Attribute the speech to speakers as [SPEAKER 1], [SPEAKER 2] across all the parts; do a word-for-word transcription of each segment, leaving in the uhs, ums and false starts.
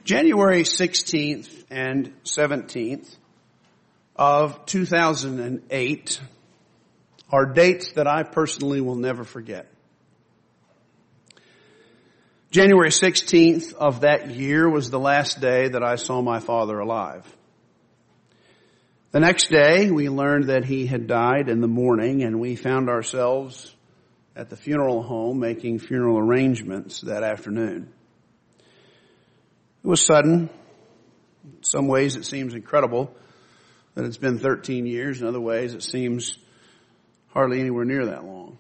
[SPEAKER 1] January sixteenth and seventeenth of two thousand eight are dates that I personally will never forget. January sixteenth of that year was the last day that I saw my father alive. The next day, we learned that he had died in the morning, and we found ourselves at the funeral home making funeral arrangements that afternoon. It was sudden. In some ways, it seems incredible that it's been thirteen years. In other ways, it seems hardly anywhere near that long.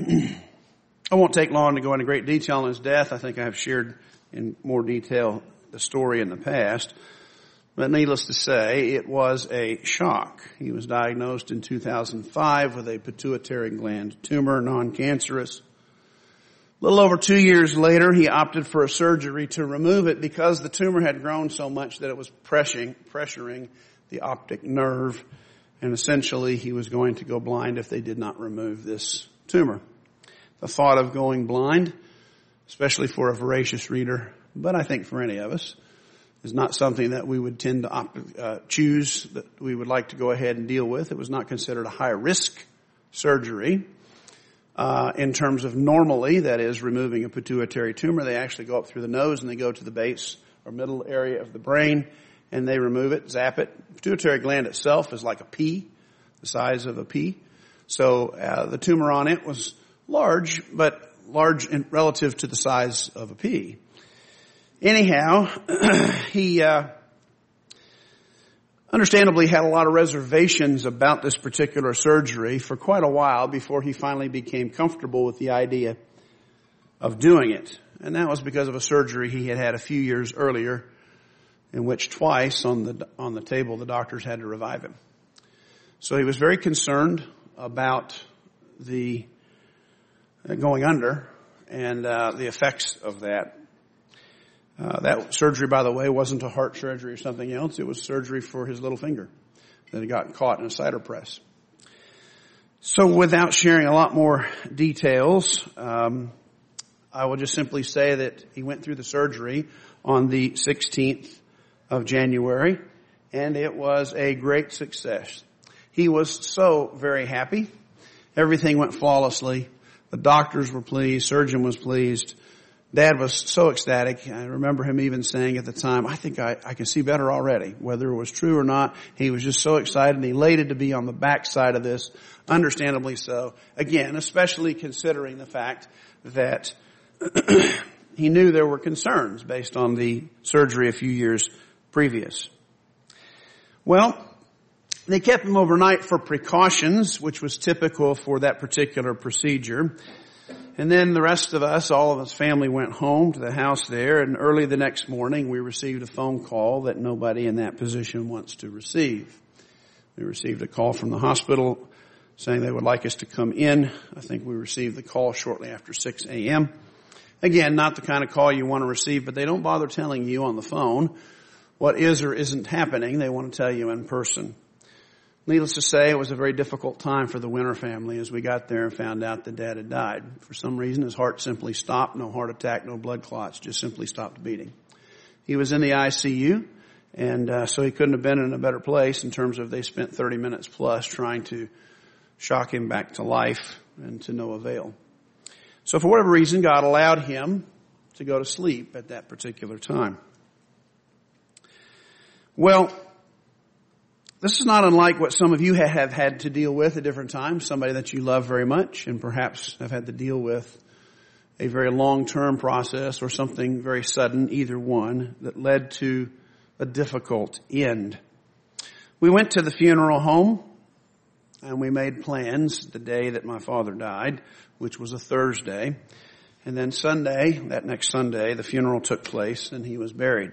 [SPEAKER 1] I won't take long to go into great detail on his death. I think I have shared in more detail the story in the past. But needless to say, it was a shock. He was diagnosed in two thousand five with a pituitary gland tumor, non-cancerous. A little over two years later, he opted for a surgery to remove it because the tumor had grown so much that it was pressing, pressuring the optic nerve. And essentially, he was going to go blind if they did not remove this tumor. The thought of going blind, especially for a voracious reader, but I think for any of us, is not something that we would tend to opt, uh, choose, that we would like to go ahead and deal with. It was not considered a high-risk surgery. Uh, in terms of normally, that is, removing a pituitary tumor, they actually go up through the nose and they go to the base or middle area of the brain and they remove it, zap it. The pituitary gland itself is like a pea, the size of a pea. So uh, the tumor on it was large, but large in relative to the size of a pea. Anyhow, he uh understandably had a lot of reservations about this particular surgery for quite a while before he finally became comfortable with the idea of doing it. And that was because of a surgery he had had a few years earlier, in which twice on the on the table the doctors had to revive him. So he was very concerned about the uh, going under and uh the effects of that. Uh, that surgery, by the way, wasn't a heart surgery or something else. It was surgery for his little finger that had gotten caught in a cider press. So without sharing a lot more details, um, I will just simply say that he went through the surgery on the sixteenth of January, and it was a great success. He was so very happy. Everything went flawlessly. The doctors were pleased. Surgeon was pleased. Dad was so ecstatic. I remember him even saying at the time, I think I, I can see better already. Whether it was true or not, he was just so excited and elated to be on the backside of this, understandably so. Again, especially considering the fact that he knew there were concerns based on the surgery a few years previous. Well, they kept him overnight for precautions, which was typical for that particular procedure. And then the rest of us, all of us family, went home to the house there, and early the next morning we received a phone call that nobody in that position wants to receive. We received a call from the hospital saying they would like us to come in. I think we received the call shortly after six a.m. Again, not the kind of call you want to receive, but they don't bother telling you on the phone what is or isn't happening. They want to tell you in person. Needless to say, it was a very difficult time for the Winter family as we got there and found out that Dad had died. For some reason, his heart simply stopped. No heart attack, no blood clots, just simply stopped beating. He was in the I C U, and uh, so he couldn't have been in a better place in terms of they spent thirty minutes plus trying to shock him back to life and to no avail. So for whatever reason, God allowed him to go to sleep at that particular time. Well, this is not unlike what some of you have had to deal with at different times, somebody that you love very much and perhaps have had to deal with a very long-term process or something very sudden, either one, that led to a difficult end. We went to the funeral home and we made plans the day that my father died, which was a Thursday. And then Sunday, that next Sunday, the funeral took place and he was buried.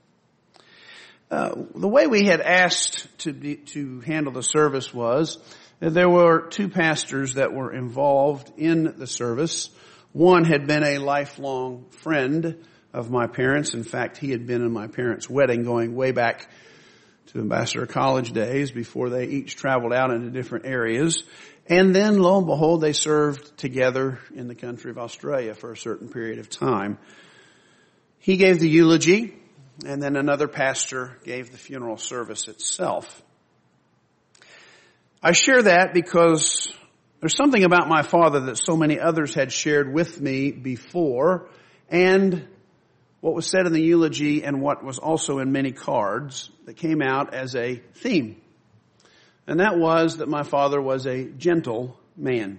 [SPEAKER 1] Uh, the way we had asked to be, to handle the service was that there were two pastors that were involved in the service. One had been a lifelong friend of my parents. In fact, he had been in my parents' wedding going way back to Ambassador College days before they each traveled out into different areas. And then, lo and behold, they served together in the country of Australia for a certain period of time. He gave the eulogy. and then another pastor gave the funeral service itself. I share that because there's something about my father that so many others had shared with me before, and what was said in the eulogy and what was also in many cards that came out as a theme. And that was that my father was a gentle man.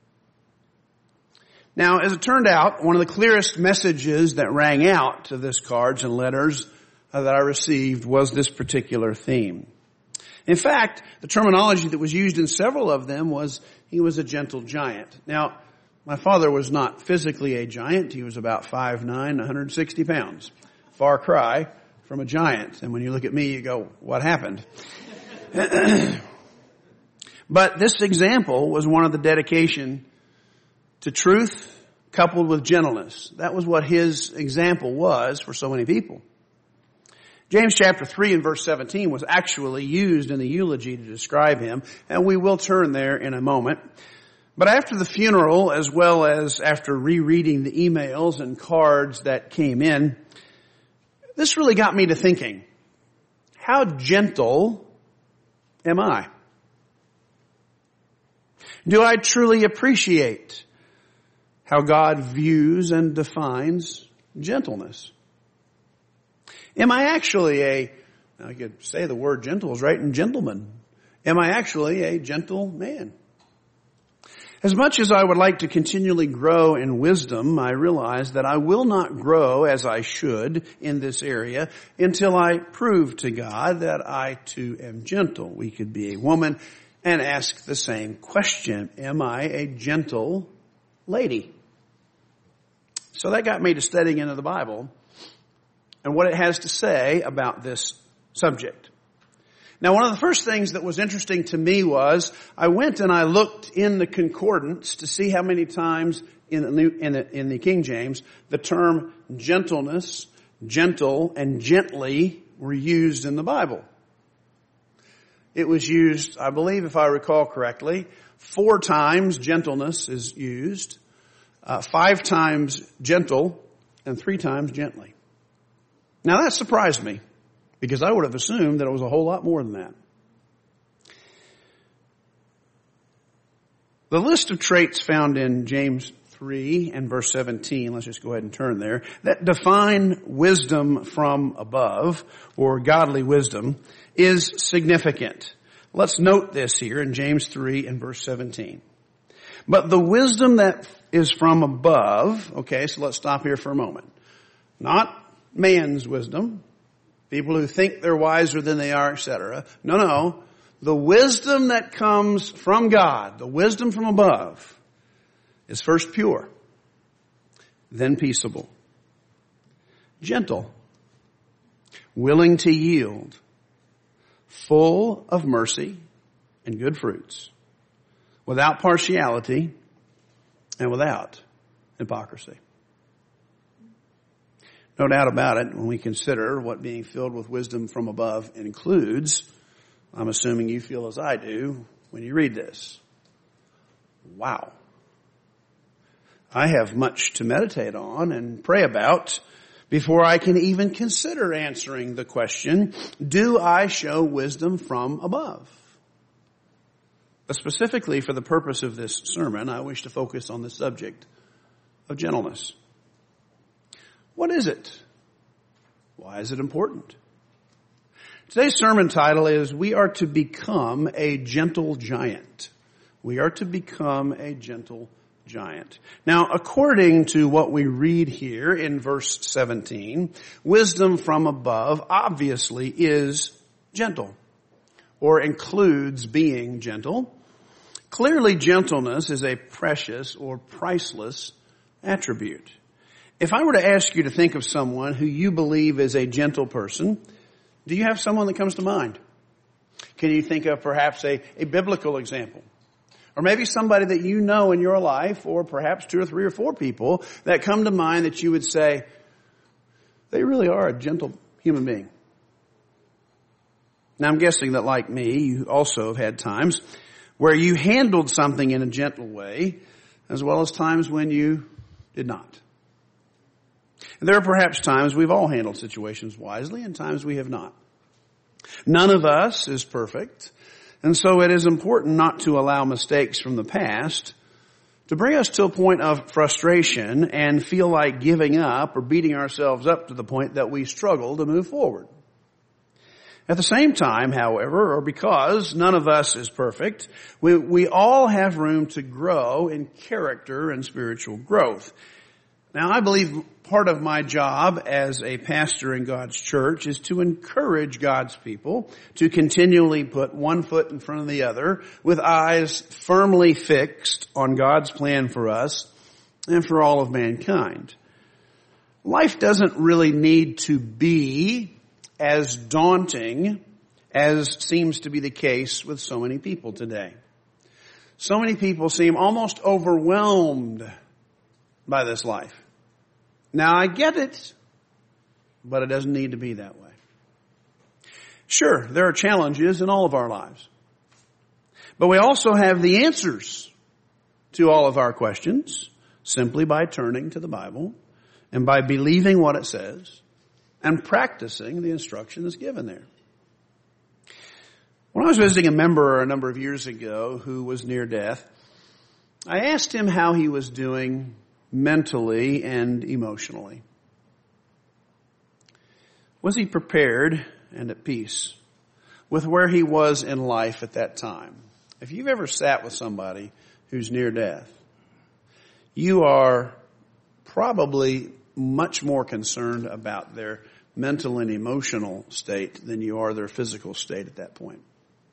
[SPEAKER 1] Now, as it turned out, one of the clearest messages that rang out to this cards and letters uh, that I received was this particular theme. In fact, the terminology that was used in several of them was he was a gentle giant. Now, my father was not physically a giant. He was about five nine, one hundred sixty pounds. Far cry from a giant. And when you look at me, you go, what happened? But this example was one of the dedication to truth coupled with gentleness. That was what his example was for so many people. James chapter three and verse seventeen was actually used in the eulogy to describe him, and we will turn there in a moment. But after the funeral, as well as after rereading the emails and cards that came in, this really got me to thinking, how gentle am I? Do I truly appreciate how God views and defines gentleness? Am I actually a, I could say the word gentle is right, and gentleman. Am I actually a gentle man? As much as I would like to continually grow in wisdom, I realize that I will not grow as I should in this area until I prove to God that I too am gentle. We could be a woman and ask the same question. Am I a gentle lady? So that got me to studying into the Bible and what it has to say about this subject. Now, one of the first things that was interesting to me was I went and I looked in the concordance to see how many times in the, New, in the, in the King James the term gentleness, gentle, and gently were used in the Bible. It was used, I believe, if I recall correctly, four times gentleness is used, uh, five times gentle, and three times gently. Now that surprised me, because I would have assumed that it was a whole lot more than that. The list of traits found in James three and verse seventeen, let's just go ahead and turn there, that define wisdom from above, or godly wisdom, is significant. Let's note this here in James three and verse seventeen. But the wisdom that is from above, okay, so let's stop here for a moment. Not man's wisdom, people who think they're wiser than they are, et cetera. No, no. The wisdom that comes from God, the wisdom from above, is first pure, then peaceable, gentle, willing to yield, full of mercy and good fruits, without partiality and without hypocrisy. No doubt about it, when we consider what being filled with wisdom from above includes, I'm assuming you feel as I do when you read this. Wow. I have much to meditate on and pray about before I can even consider answering the question, do I show wisdom from above? But specifically for the purpose of this sermon, I wish to focus on the subject of gentleness. What is it? Why is it important? Today's sermon title is, We Are to Become a Gentle Giant. We are to become a gentle giant. Now, according to what we read here in verse seventeen, wisdom from above obviously is gentle, or includes being gentle. Clearly, gentleness is a precious or priceless attribute. If I were to ask you to think of someone who you believe is a gentle person, do you have someone that comes to mind? Can you think of perhaps a, a biblical example? Or maybe somebody that you know in your life, or perhaps two or three or four people that come to mind that you would say, they really are a gentle human being. Now I'm guessing that like me, you also have had times where you handled something in a gentle way, as well as times when you did not. There are perhaps times we've all handled situations wisely and times we have not. None of us is perfect, and so it is important not to allow mistakes from the past to bring us to a point of frustration and feel like giving up or beating ourselves up to the point that we struggle to move forward. At the same time, however, or because none of us is perfect, we, we all have room to grow in character and spiritual growth. Now, I believe part of my job as a pastor in God's church is to encourage God's people to continually put one foot in front of the other with eyes firmly fixed on God's plan for us and for all of mankind. Life doesn't really need to be as daunting as seems to be the case with so many people today. So many people seem almost overwhelmed by this life. Now, I get it, but it doesn't need to be that way. Sure, there are challenges in all of our lives. But we also have the answers to all of our questions simply by turning to the Bible and by believing what it says and practicing the instruction that's given there. When I was visiting a member a number of years ago who was near death, I asked him how he was doing mentally and emotionally. Was he prepared and at peace with where he was in life at that time? If you've ever sat with somebody who's near death, you are probably much more concerned about their mental and emotional state than you are their physical state at that point.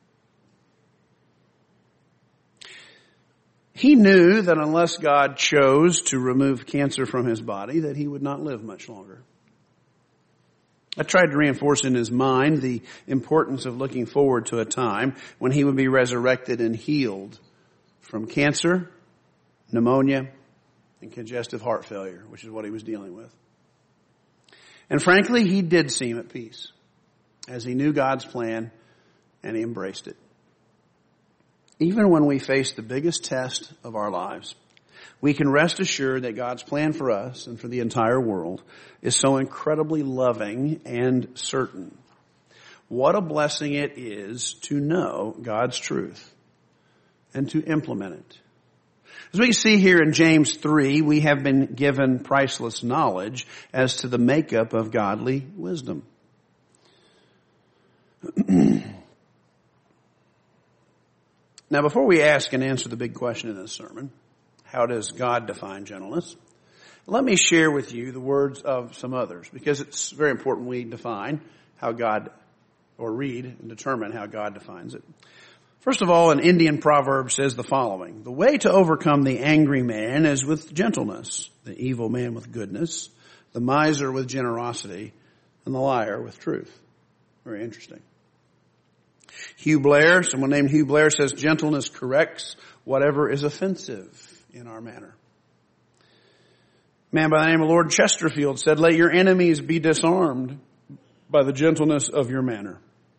[SPEAKER 1] He knew that unless God chose to remove cancer from his body, that he would not live much longer. I tried to reinforce in his mind the importance of looking forward to a time when he would be resurrected and healed from cancer, pneumonia, and congestive heart failure, which is what he was dealing with. And frankly, he did seem at peace as he knew God's plan and he embraced it. Even when we face the biggest test of our lives, we can rest assured that God's plan for us and for the entire world is so incredibly loving and certain. What a blessing it is to know God's truth and to implement it. As we see here in James three, we have been given priceless knowledge as to the makeup of godly wisdom. Now, before we ask and answer the big question in this sermon, how does God define gentleness? Let me share with you the words of some others, because it's very important we define how God, or read and determine how God defines it. First of all, an Indian proverb says the following: the way to overcome the angry man is with gentleness, the evil man with goodness, the miser with generosity, and the liar with truth. Very interesting. Hugh Blair, someone named Hugh Blair, says gentleness corrects whatever is offensive in our manner. A man by the name of Lord Chesterfield said, let your enemies be disarmed by the gentleness of your manner.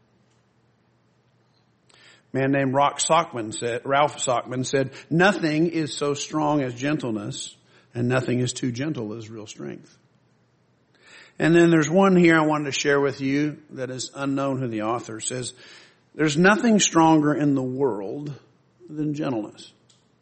[SPEAKER 1] A man named Rock Sockman said, Ralph Sockman said, nothing is so strong as gentleness, and nothing is too gentle as real strength. And then there's one here I wanted to share with you that is unknown who the author says, there's nothing stronger in the world than gentleness.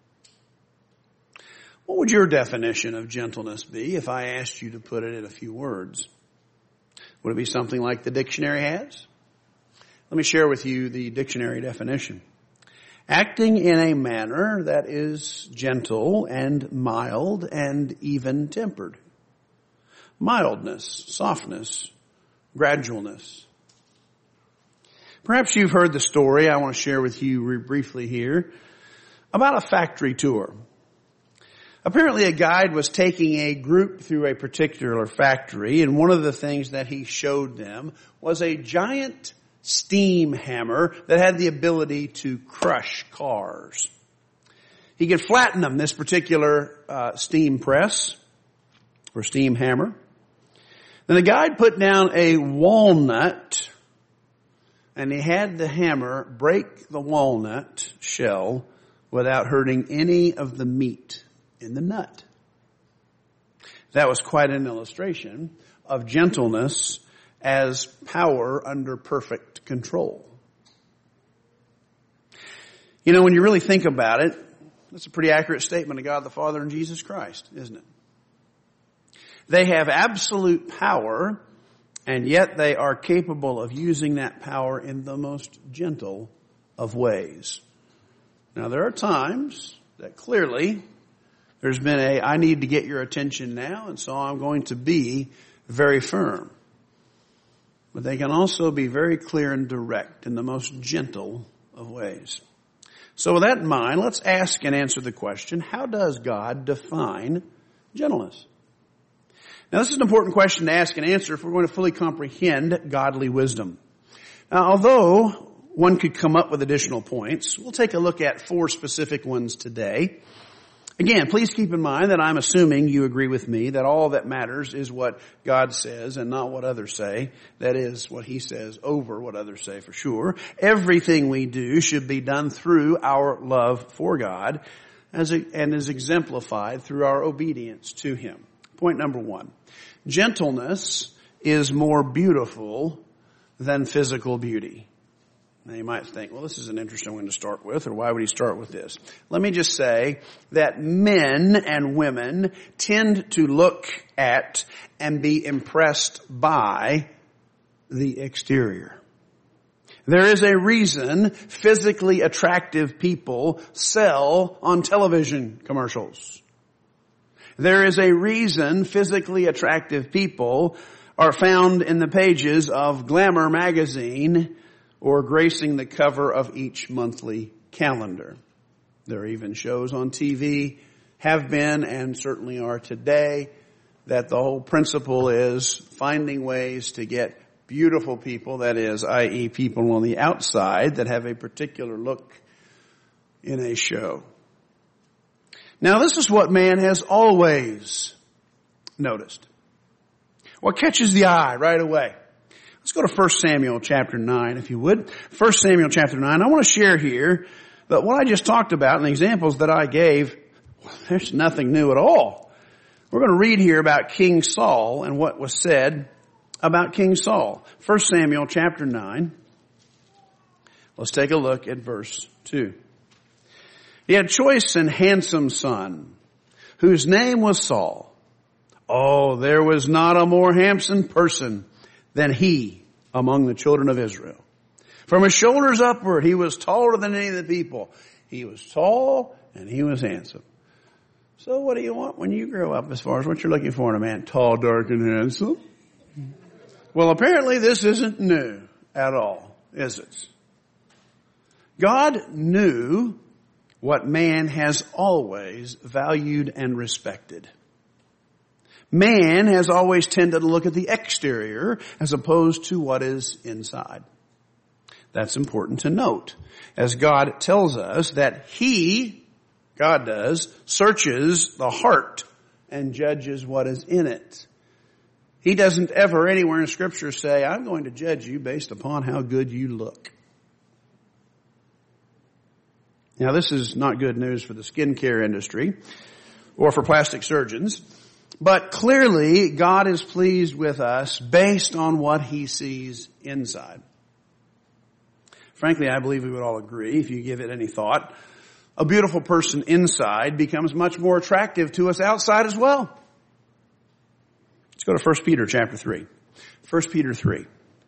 [SPEAKER 1] What would your definition of gentleness be if I asked you to put it in a few words? Would it be something like the dictionary has? Let me share with you the dictionary definition. Acting in a manner that is gentle and mild and even-tempered. Mildness, softness, gradualness. Perhaps you've heard the story I want to share with you briefly here about a factory tour. Apparently a guide was taking a group through a particular factory, and one of the things that he showed them was a giant steam hammer that had the ability to crush cars. He could flatten them, this particular uh, steam press or steam hammer. Then the guide put down a walnut, and he had the hammer break the walnut shell without hurting any of the meat in the nut. That was quite an illustration of gentleness as power under perfect control. You know, when you really think about it, that's a pretty accurate statement of God the Father and Jesus Christ, isn't it? They have absolute power, and yet they are capable of using that power in the most gentle of ways. Now, there are times that clearly there's been a, I need to get your attention now, and so I'm going to be very firm. But they can also be very clear and direct in the most gentle of ways. So with that in mind, let's ask and answer the question, how does God define gentleness? Now, this is an important question to ask and answer if we're going to fully comprehend godly wisdom. Now, although one could come up with additional points, we'll take a look at four specific ones today. Again, please keep in mind that I'm assuming you agree with me that all that matters is what God says and not what others say. That is, what He says over what others say for sure. Everything we do should be done through our love for God as a, and is exemplified through our obedience to Him. Point number one. Gentleness is more beautiful than physical beauty. Now you might think, well, this is an interesting one to start with, or why would he start with this? Let me just say that men and women tend to look at and be impressed by the exterior. There is a reason physically attractive people sell on television commercials. There is a reason physically attractive people are found in the pages of Glamour magazine or gracing the cover of each monthly calendar. There are even shows on T V, have been and certainly are today, that the whole principle is finding ways to get beautiful people, that is, that is people on the outside that have a particular look in a show. Now this is what man has always noticed. What catches the eye right away? Let's go to First Samuel chapter nine, if you would. First Samuel chapter nine. I want to share here that what I just talked about and the examples that I gave, well, there's nothing new at all. We're going to read here about King Saul and what was said about King Saul. First Samuel chapter nine. Let's take a look at verse two. He had a choice and handsome son, whose name was Saul. Oh, there was not a more handsome person than he among the children of Israel. From his shoulders upward, he was taller than any of the people. He was tall and he was handsome. So what do you want when you grow up as far as what you're looking for in a man? Tall, dark, and handsome? Well, apparently this isn't new at all, is it? God knew what man has always valued and respected. Man has always tended to look at the exterior as opposed to what is inside. That's important to note, as God tells us that He, God does, searches the heart and judges what is in it. He doesn't ever anywhere in Scripture say, I'm going to judge you based upon how good you look. Now, this is not good news for the skincare industry or for plastic surgeons. But clearly, God is pleased with us based on what He sees inside. Frankly, I believe we would all agree, if you give it any thought, a beautiful person inside becomes much more attractive to us outside as well. Let's go to First Peter chapter three. First Peter three.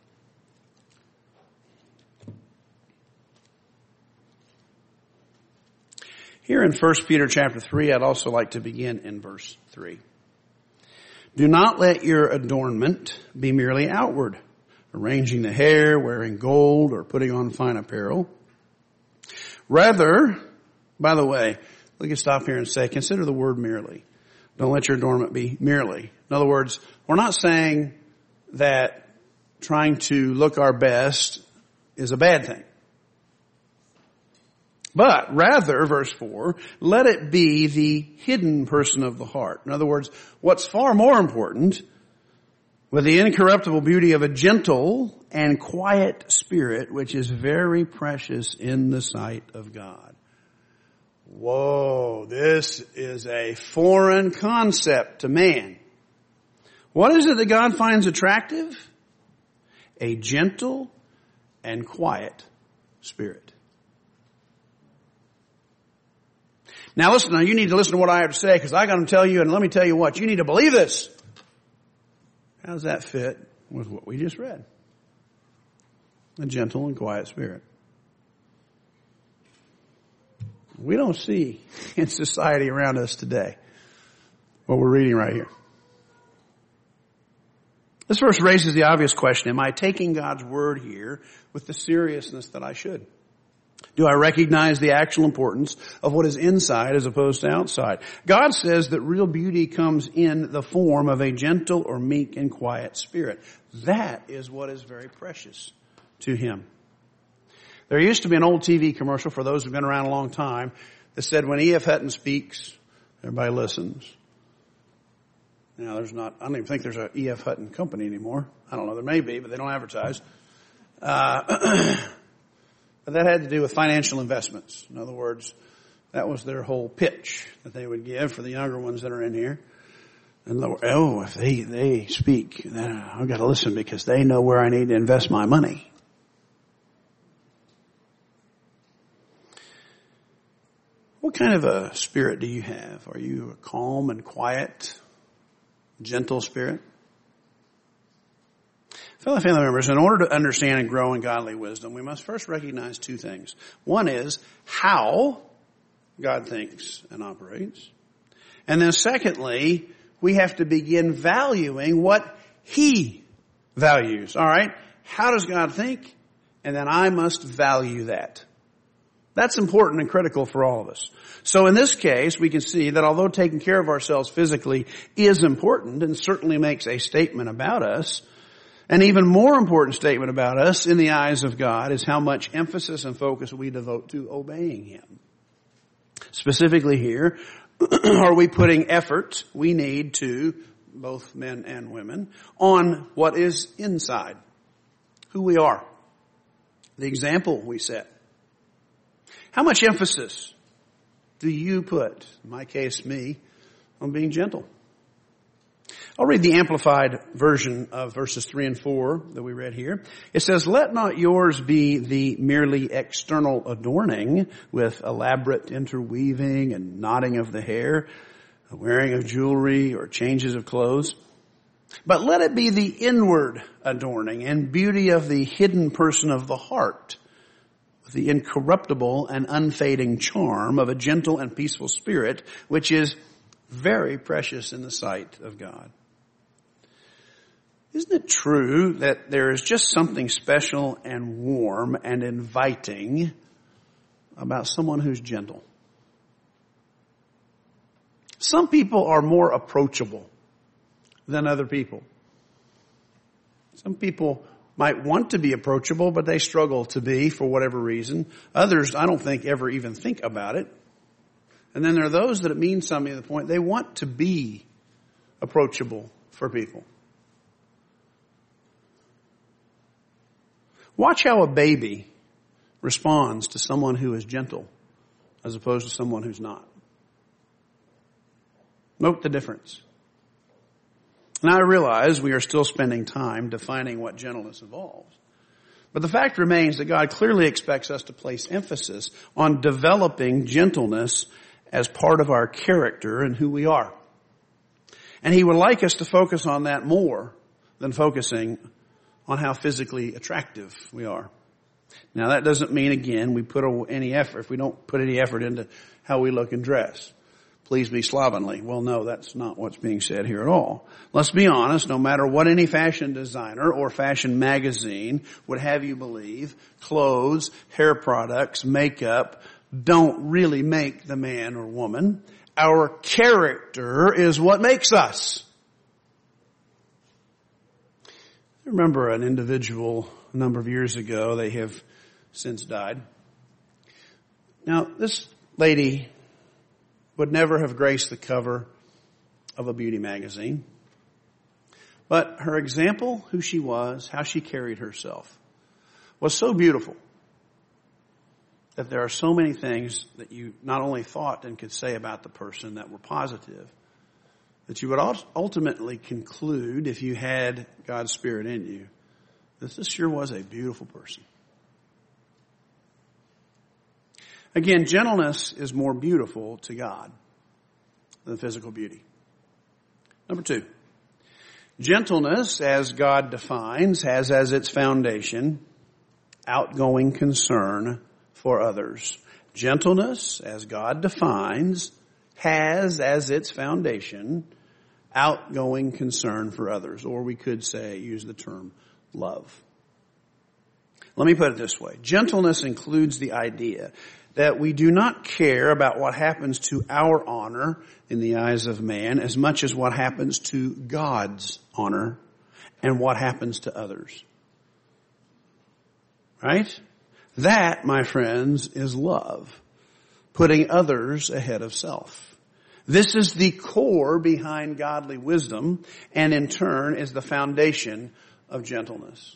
[SPEAKER 1] Here in First Peter chapter three, I'd also like to begin in verse three. Do not let your adornment be merely outward, arranging the hair, wearing gold, or putting on fine apparel. Rather, by the way, we can stop here and say, consider the word merely. Don't let your adornment be merely. In other words, we're not saying that trying to look our best is a bad thing. But rather, verse four, let it be the hidden person of the heart. In other words, what's far more important, with the incorruptible beauty of a gentle and quiet spirit, which is very precious in the sight of God. Whoa, this is a foreign concept to man. What is it that God finds attractive? A gentle and quiet spirit. Now listen, now you need to listen to what I have to say, because I got to tell you, and let me tell you what, you need to believe this. How does that fit with what we just read? A gentle and quiet spirit. We don't see in society around us today what we're reading right here. This verse raises the obvious question, am I taking God's word here with the seriousness that I should? Do I recognize the actual importance of what is inside as opposed to outside? God says that real beauty comes in the form of a gentle or meek and quiet spirit. That is what is very precious to Him. There used to be an old T V commercial, for those who've been around a long time, that said, when E F. Hutton speaks, everybody listens. Now, there's not, I don't even think there's an E F. Hutton company anymore. I don't know, there may be, but they don't advertise. Uh, but that had to do with financial investments. In other words, that was their whole pitch that they would give for the younger ones that are in here. And oh, if they, they speak, then I've got to listen because they know where I need to invest my money. What kind of a spirit do you have? Are you a calm and quiet, gentle spirit? Fellow family members, in order to understand and grow in godly wisdom, we must first recognize two things. One is how God thinks and operates. And then secondly, we have to begin valuing what He values. All right? How does God think? And then I must value that. That's important and critical for all of us. So in this case, we can see that although taking care of ourselves physically is important and certainly makes a statement about us, an even more important statement about us in the eyes of God is how much emphasis and focus we devote to obeying Him. Specifically here, are we putting effort we need to, both men and women, on what is inside, who we are, the example we set. How much emphasis do you put, in my case me, on being gentle? I'll read the amplified version of verses three and four that we read here. It says, let not yours be the merely external adorning with elaborate interweaving and knotting of the hair, wearing of jewelry or changes of clothes, but let it be the inward adorning and beauty of the hidden person of the heart, the incorruptible and unfading charm of a gentle and peaceful spirit, which is very precious in the sight of God. Isn't it true that there is just something special and warm and inviting about someone who's gentle? Some people are more approachable than other people. Some people might want to be approachable, but they struggle to be for whatever reason. Others, I don't think, ever even think about it. And then there are those that it means something to the point they want to be approachable for people. Watch how a baby responds to someone who is gentle as opposed to someone who's not. Note the difference. Now I realize we are still spending time defining what gentleness involves. But the fact remains that God clearly expects us to place emphasis on developing gentleness as part of our character and who we are. And He would like us to focus on that more than focusing on how physically attractive we are. Now that doesn't mean, again, we put any effort, if we don't put any effort into how we look and dress. Please be slovenly. Well, no, that's not what's being said here at all. Let's be honest, no matter what any fashion designer or fashion magazine would have you believe, clothes, hair products, makeup don't really make the man or woman. Our character is what makes us. I remember an individual a number of years ago. They have since died. Now, this lady would never have graced the cover of a beauty magazine. But her example, who she was, how she carried herself, was so beautiful that there are so many things that you not only thought and could say about the person that were positive, that you would ultimately conclude, if you had God's Spirit in you, that this sure was a beautiful person. Again, gentleness is more beautiful to God than physical beauty. Number two, gentleness, as God defines, has as its foundation outgoing concern for others. Gentleness, as God defines, has as its foundation outgoing concern for others. Or we could say, use the term love. Let me put it this way. Gentleness includes the idea that we do not care about what happens to our honor in the eyes of man as much as what happens to God's honor and what happens to others. Right? That, my friends, is love. Putting others ahead of self. This is the core behind godly wisdom, and in turn is the foundation of gentleness.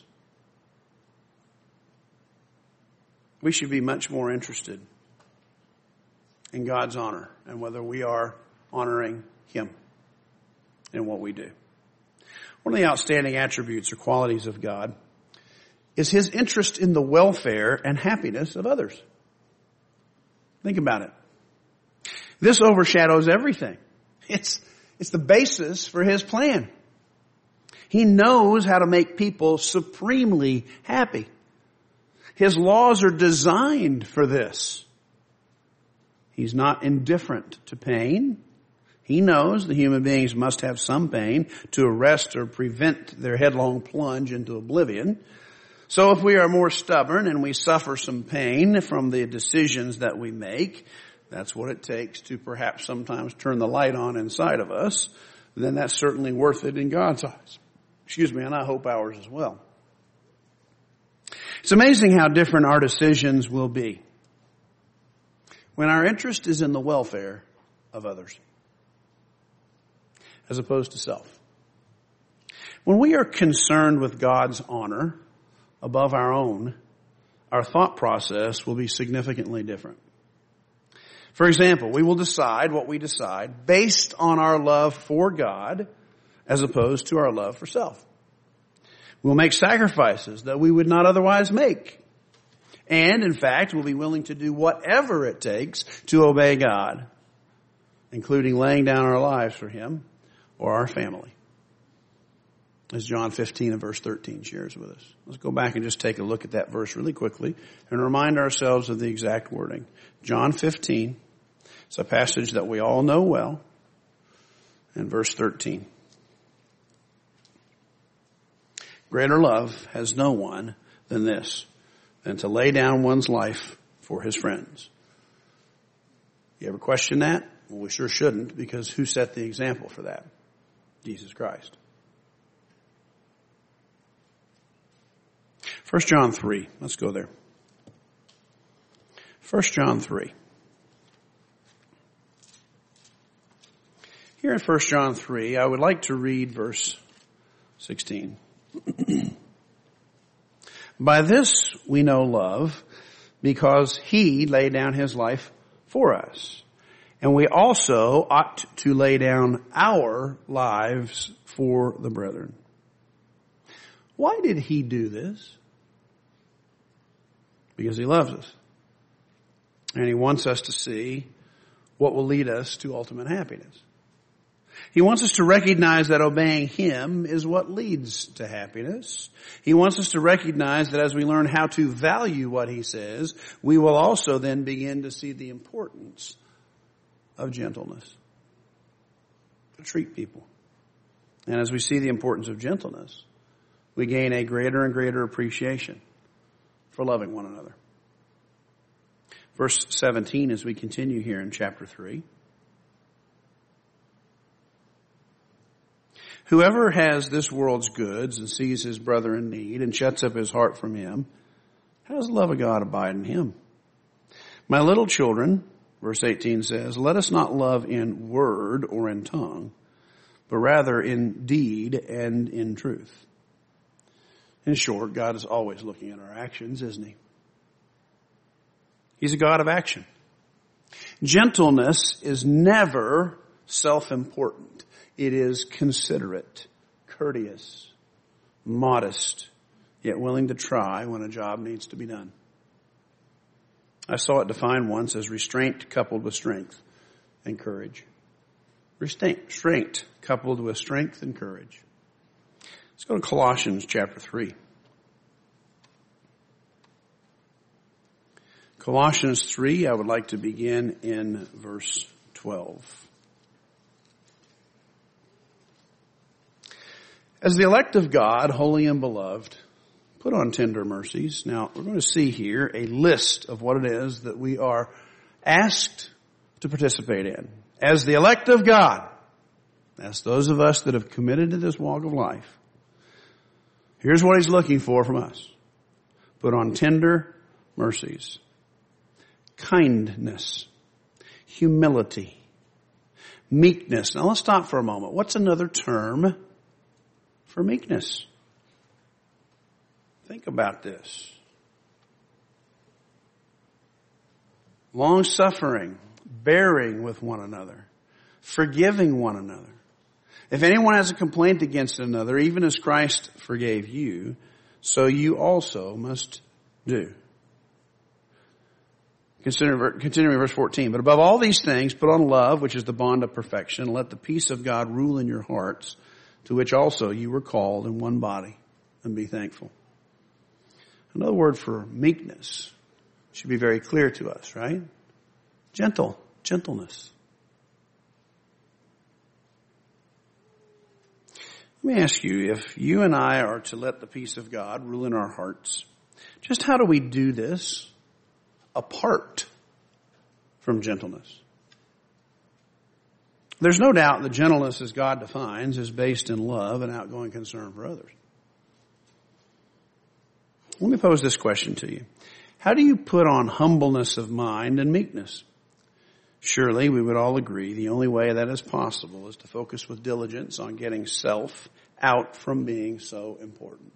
[SPEAKER 1] We should be much more interested in God's honor and whether we are honoring Him in what we do. One of the outstanding attributes or qualities of God is His interest in the welfare and happiness of others. Think about it. This overshadows everything. It's, it's the basis for His plan. He knows how to make people supremely happy. His laws are designed for this. He's not indifferent to pain. He knows the human beings must have some pain to arrest or prevent their headlong plunge into oblivion. So if we are more stubborn and we suffer some pain from the decisions that we make, that's what it takes to perhaps sometimes turn the light on inside of us, then that's certainly worth it in God's eyes. Excuse me, and I hope ours as well. It's amazing how different our decisions will be when our interest is in the welfare of others as opposed to self. When we are concerned with God's honor above our own, our thought process will be significantly different. For example, we will decide what we decide based on our love for God as opposed to our love for self. We'll make sacrifices that we would not otherwise make. And, in fact, we'll be willing to do whatever it takes to obey God, including laying down our lives for Him or our family. As John fifteen and verse thirteen shares with us. Let's go back and just take a look at that verse really quickly and remind ourselves of the exact wording. John fifteen, it's a passage that we all know well, and verse thirteen. Greater love has no one than this, than to lay down one's life for his friends. You ever question that? Well, we sure shouldn't, because who set the example for that? Jesus Christ. First John three. Let's go there. First John three. Here in First John three, I would like to read verse sixteen. By this we know love, because He laid down His life for us. And we also ought to lay down our lives for the brethren. Why did He do this? Because He loves us. And He wants us to see what will lead us to ultimate happiness. He wants us to recognize that obeying Him is what leads to happiness. He wants us to recognize that as we learn how to value what He says, we will also then begin to see the importance of gentleness. To treat people. And as we see the importance of gentleness, we gain a greater and greater appreciation for loving one another. Verse seventeen, as we continue here in chapter three. Whoever has this world's goods and sees his brother in need and shuts up his heart from him, how does the love of God abide in him? My little children, verse eighteen says, let us not love in word or in tongue, but rather in deed and in truth. In short, God is always looking at our actions, isn't He? He's a God of action. Gentleness is never self-important. It is considerate, courteous, modest, yet willing to try when a job needs to be done. I saw it defined once as restraint coupled with strength and courage. Restraint, strength coupled with strength and courage. Let's go to Colossians chapter three. Colossians three, I would like to begin in verse twelve. As the elect of God, holy and beloved, put on tender mercies. Now, we're going to see here a list of what it is that we are asked to participate in. As the elect of God, that's those of us that have committed to this walk of life. Here's what he's looking for from us. Put on tender mercies, kindness, humility, meekness. Now let's stop for a moment. What's another term for meekness? Think about this. Long-suffering, bearing with one another, forgiving one another. If anyone has a complaint against another, even as Christ forgave you, so you also must do. Continuing verse fourteen. But above all these things, put on love, which is the bond of perfection. Let the peace of God rule in your hearts, to which also you were called in one body, and be thankful. Another word for meekness should be very clear to us, right? Gentle, gentleness. Let me ask you, if you and I are to let the peace of God rule in our hearts, just how do we do this apart from gentleness? There's no doubt the gentleness as God defines is based in love and outgoing concern for others. Let me pose this question to you. How do you put on humbleness of mind and meekness? Surely we would all agree the only way that is possible is to focus with diligence on getting self out from being so important.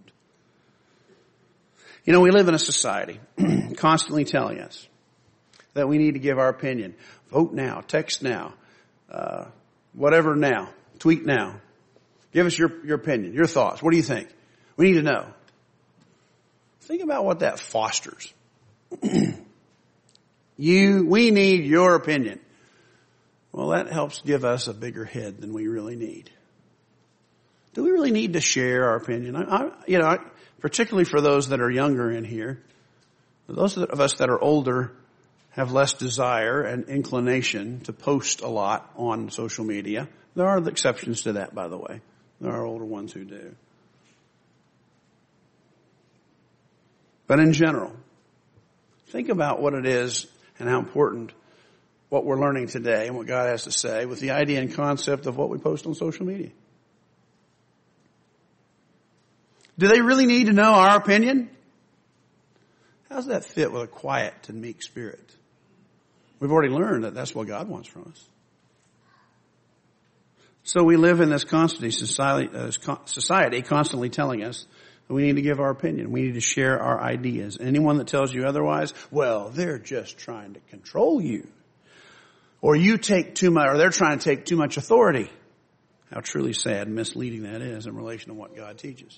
[SPEAKER 1] You know, we live in a society constantly telling us that we need to give our opinion. Vote now, text now, uh, whatever now, tweet now. Give us your, your opinion, your thoughts. What do you think? We need to know. Think about what that fosters. you, we need your opinion. Well, that helps give us a bigger head than we really need. Do we really need to share our opinion? I, I, you know, I, particularly for those that are younger in here, those of us that are older have less desire and inclination to post a lot on social media. There are exceptions to that, by the way. There are older ones who do. But in general, think about what it is and how important what we're learning today and what God has to say with the idea and concept of what we post on social media. Do they really need to know our opinion? How does that fit with a quiet and meek spirit? We've already learned that that's what God wants from us. So we live in this constantly society, uh, society constantly telling us that we need to give our opinion. We need to share our ideas. Anyone that tells you otherwise, well, they're just trying to control you. Or you take too much, or they're trying to take too much authority. How truly sad and misleading that is in relation to what God teaches.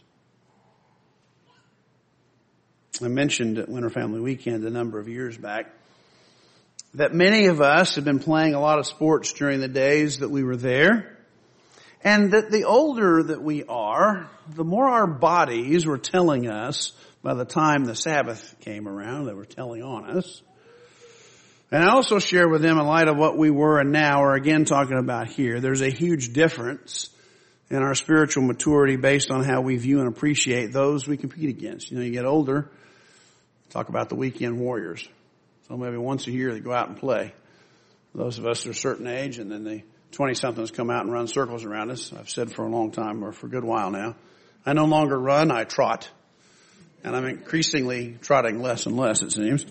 [SPEAKER 1] I mentioned at Winter Family Weekend a number of years back that many of us have been playing a lot of sports during the days that we were there. And that the older that we are, the more our bodies were telling us by the time the Sabbath came around, they were telling on us. And I also share with them in light of what we were and now are again talking about here, there's a huge difference in our spiritual maturity based on how we view and appreciate those we compete against. You know, you get older, talk about the weekend warriors. So maybe once a year they go out and play. Those of us that are a certain age, and then the twenty-somethings come out and run circles around us. I've said for a long time, or for a good while now, I no longer run, I trot. And I'm increasingly trotting less and less, it seems.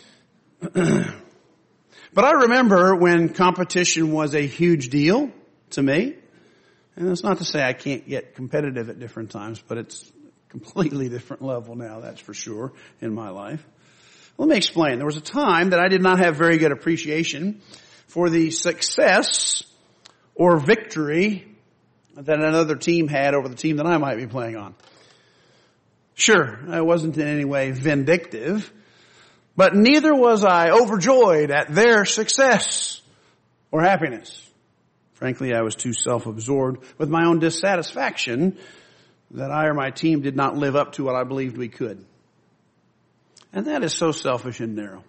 [SPEAKER 1] But I remember when competition was a huge deal to me. And it's not to say I can't get competitive at different times, but it's a completely different level now, that's for sure, in my life. Let me explain. There was a time that I did not have very good appreciation for the success or victory that another team had over the team that I might be playing on. Sure, I wasn't in any way vindictive, but neither was I overjoyed at their success or happiness. Frankly, I was too self-absorbed with my own dissatisfaction that I or my team did not live up to what I believed we could. And that is so selfish and narrow.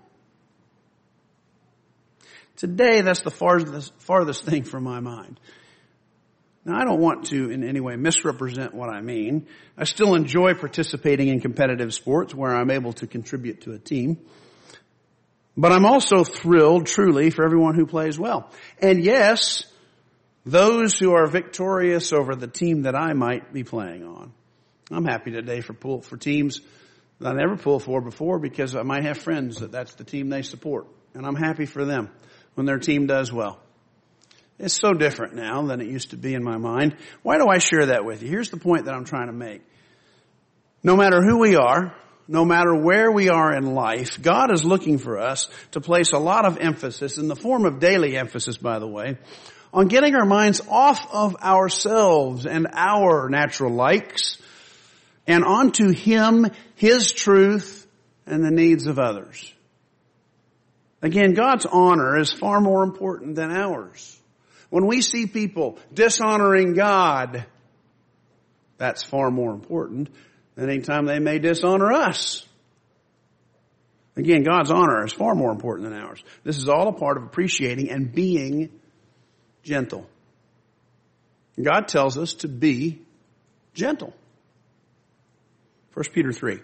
[SPEAKER 1] Today, that's the farthest, farthest thing from my mind. Now, I don't want to in any way misrepresent what I mean. I still enjoy participating in competitive sports where I'm able to contribute to a team. But I'm also thrilled, truly, for everyone who plays well. And yes, those who are victorious over the team that I might be playing on. I'm happy today for pull, for teams that I never pulled for before because I might have friends that that's the team they support. And I'm happy for them when their team does well. It's so different now than it used to be in my mind. Why do I share that with you? Here's the point that I'm trying to make. No matter who we are, no matter where we are in life, God is looking for us to place a lot of emphasis, in the form of daily emphasis, by the way, on getting our minds off of ourselves and our natural likes and onto Him, His truth, and the needs of others. Again, God's honor is far more important than ours. When we see people dishonoring God, that's far more important than any time they may dishonor us. Again, God's honor is far more important than ours. This is all a part of appreciating and being gentle. God tells us to be gentle. First Peter three.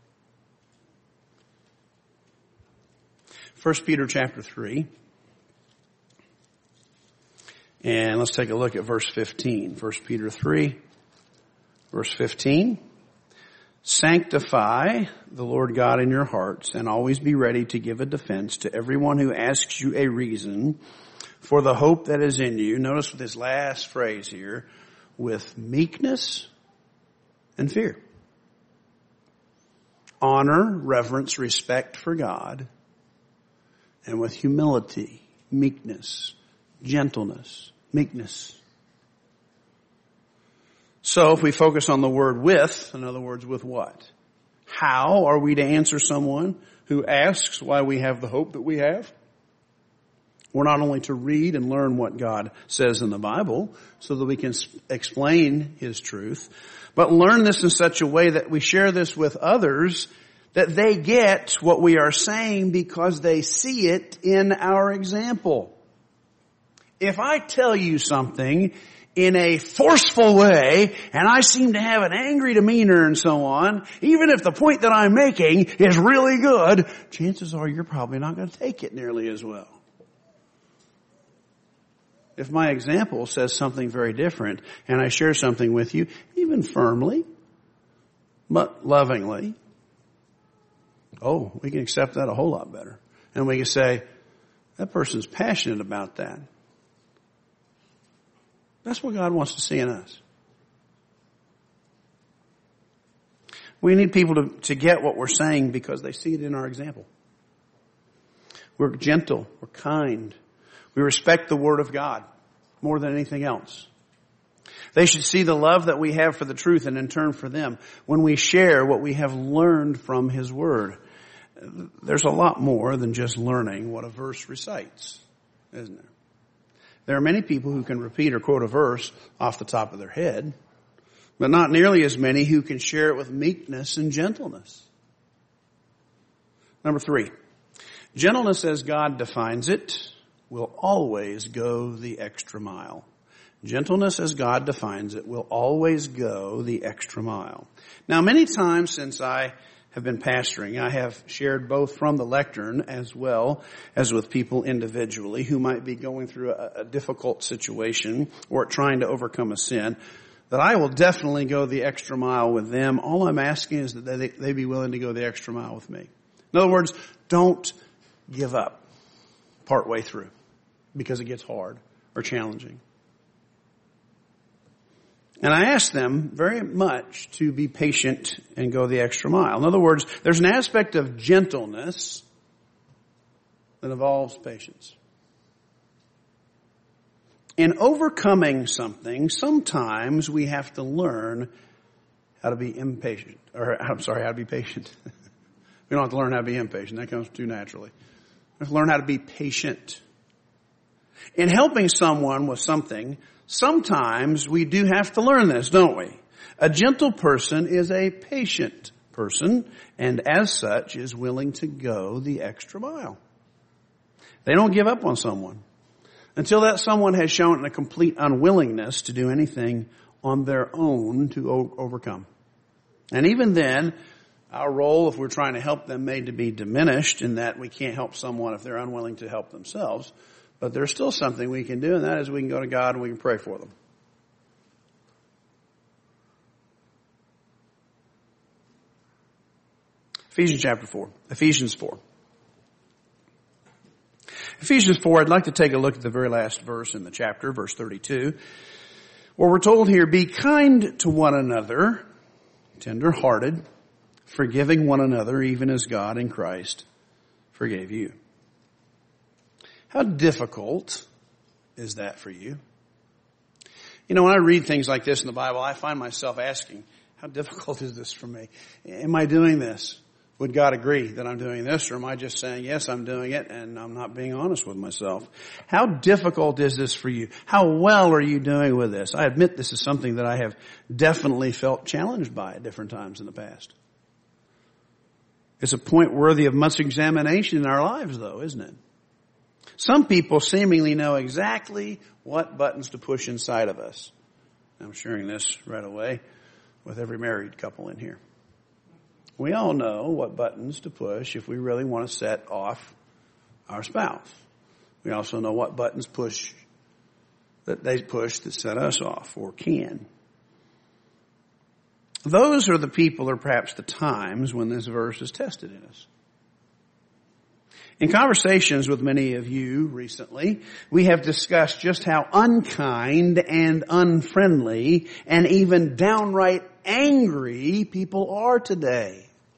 [SPEAKER 1] First Peter chapter three. And let's take a look at verse fifteen. First Peter three, verse fifteen. Sanctify the Lord God in your hearts and always be ready to give a defense to everyone who asks you a reason for the hope that is in you. Notice this last phrase here, with meekness and fear. Honor, reverence, respect for God, and with humility, meekness, gentleness, meekness. So if we focus on the word with, in other words, with what? How are we to answer someone who asks why we have the hope that we have? We're not only to read and learn what God says in the Bible so that we can explain His truth, but learn this in such a way that we share this with others, that they get what we are saying because they see it in our example. If I tell you something in a forceful way, and I seem to have an angry demeanor and so on, even if the point that I'm making is really good, chances are you're probably not going to take it nearly as well. If my example says something very different, and I share something with you, even firmly, but lovingly, oh, we can accept that a whole lot better. And we can say, that person's passionate about that. That's what God wants to see in us. We need people to, to get what we're saying because they see it in our example. We're gentle. We're kind. We respect the Word of God more than anything else. They should see the love that we have for the truth and in turn for them when we share what we have learned from His Word. There's a lot more than just learning what a verse recites, isn't there? There are many people who can repeat or quote a verse off the top of their head, but not nearly as many who can share it with meekness and gentleness. Number three, gentleness as God defines it will always go the extra mile. Gentleness as God defines it will always go the extra mile. Now, many times since I have been pastoring, I have shared both from the lectern as well as with people individually who might be going through a, a difficult situation or trying to overcome a sin, that I will definitely go the extra mile with them. All I'm asking is that they, they be willing to go the extra mile with me. In other words, don't give up partway through because it gets hard or challenging. And I ask them very much to be patient and go the extra mile. In other words, there's an aspect of gentleness that involves patience. In overcoming something, sometimes we have to learn how to be impatient. Or, I'm sorry, how to be patient. We don't have to learn how to be impatient. That comes too naturally. We have to learn how to be patient. In helping someone with something, sometimes we do have to learn this, don't we? A gentle person is a patient person, and as such is willing to go the extra mile. They don't give up on someone until that someone has shown a complete unwillingness to do anything on their own to o- overcome. And even then, our role, if we're trying to help them, may to be diminished in that we can't help someone if they're unwilling to help themselves. But there's still something we can do, and that is we can go to God and we can pray for them. Ephesians chapter four. Ephesians four. Ephesians four, I'd like to take a look at the very last verse in the chapter, verse thirty-two, where we're told here, be kind to one another, tender-hearted, forgiving one another, even as God in Christ forgave you. How difficult is that for you? You know, when I read things like this in the Bible, I find myself asking, how difficult is this for me? Am I doing this? Would God agree that I'm doing this, or am I just saying, yes, I'm doing it, and I'm not being honest with myself? How difficult is this for you? How well are you doing with this? I admit this is something that I have definitely felt challenged by at different times in the past. It's a point worthy of much examination in our lives, though, isn't it? Some people seemingly know exactly what buttons to push inside of us. I'm sharing this right away with every married couple in here. We all know what buttons to push if we really want to set off our spouse. We also know what buttons push that they push that set us off or can. Those are the people or perhaps the times when this verse is tested in us. In conversations with many of you recently, we have discussed just how unkind and unfriendly and even downright angry people are today.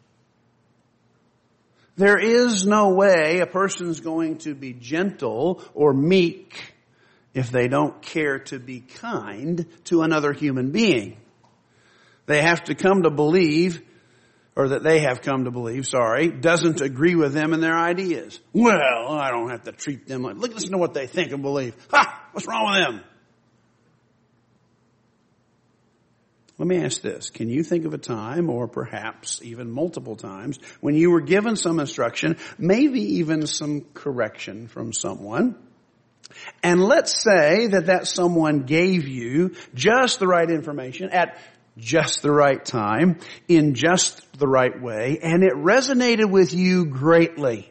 [SPEAKER 1] There is no way a person's going to be gentle or meek if they don't care to be kind to another human being. They have to come to believe, or that they have come to believe, sorry, doesn't agree with them and their ideas. Well, I don't have to treat them like, look, listen to what they think and believe. Ha! What's wrong with them? Let me ask this. Can you think of a time, or perhaps even multiple times, when you were given some instruction, maybe even some correction from someone, and let's say that that someone gave you just the right information at just the right time, in just the right way, and it resonated with you greatly.